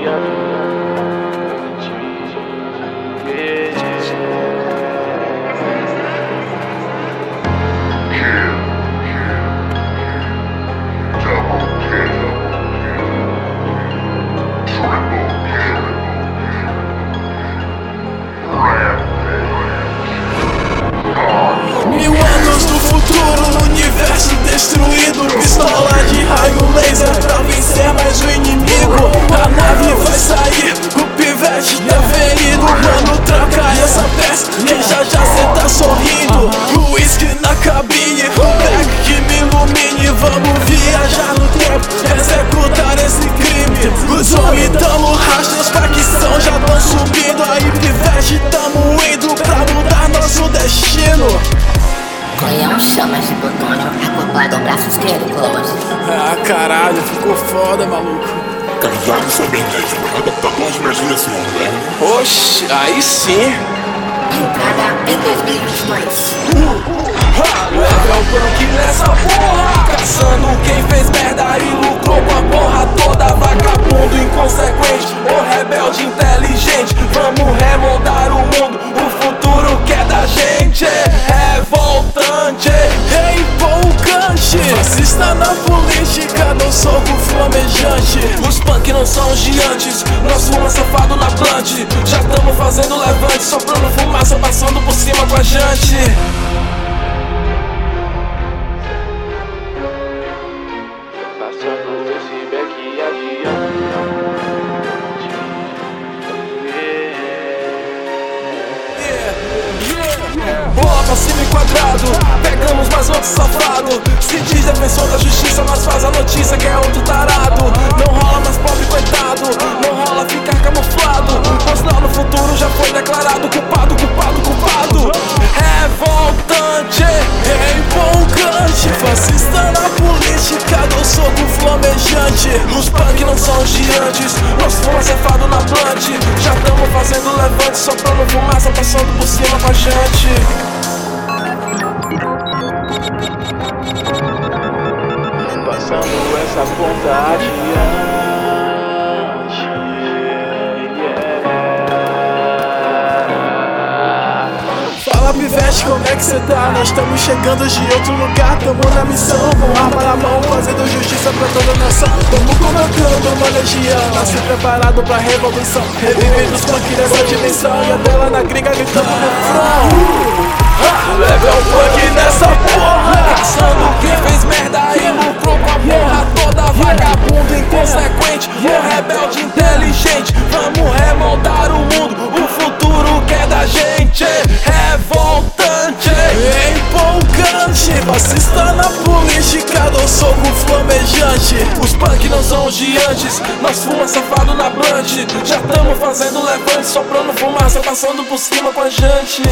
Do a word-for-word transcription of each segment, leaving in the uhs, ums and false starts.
Mil anos no futuro, universo destruído, pistola de raio laser pra vencer mais um inimigo. A nave vai sair, o pivete tá ferido. Mano, troca essa peça que já já cê tá sorrindo. O whisky na cabine, o back que me ilumine. Vamos viajar no tempo, executar esse crime. Os homens tamo rastro, os facção já tão subindo. Aí pivete tamo indo pra mudar nosso destino. Canhão chamas de plutônio acoplado ao braço esquerdo, Close. Ah, caralho, ficou foda, maluco. Carregado cibernético, adaptador de imaginação, né? Oxi, aí sim. Entrada em dois mil e vinte e dois. Level punk nessa porra, caçando quem fez merda e lucrou com a porra toda. Vagabundo inconsequente, ou rebelde inteligente. Vamos remontar o mundo, o futuro que é da gente. Revoltante, empolgante, fascista na política, dou soco flamejante. Os punk não são gigantes, nós fuma safado na plante. Já tamo fazendo levante, soprando fumaça, passando por cima com a gente. Passando esse beck adiante. Bola pra cima e quadrado, pegamos mais outro safado. Se diz defensor da justiça, mas faz a notícia que é outro tarado. Não rola mais pobre coitado, não rola ficar camuflado. Pois lá no futuro já foi declarado culpado, culpado, culpado. Revoltante, empolgante, fascista na política, dou soco flamejante. Os punk não são gigantes, nós fomos cefados na plante. Já tamo fazendo levante, soprando fumaça, passando por cima com a gente. Passando essa ponta adiante. Fala pivete, como é que cê tá? Nós estamos chegando de outro lugar, tamo na missão, com arma na mão, fazendo justiça pra toda a nação. Tamo comandando uma legião, nasci preparado pra revolução. Revivendo os punk nessa dimensão, e a dela na gringa gritando no front. Level punk nessa porra, caçando quem fez merda e lucrou com a porra toda. Vagabundo inconsequente, ou rebelde inteligente. Vamos remontar o mundo, o futuro que é da gente. Revoltante, empolgante, fascista na política, dou soco flamejante. Os punk não são gigantes, nós fuma safado na blunt. Já tamo fazendo levante, soprando fumaça, passando por cima com a gente.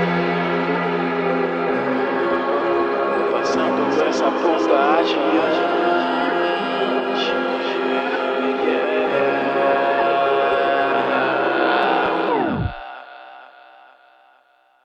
Passando essa ponta adiante.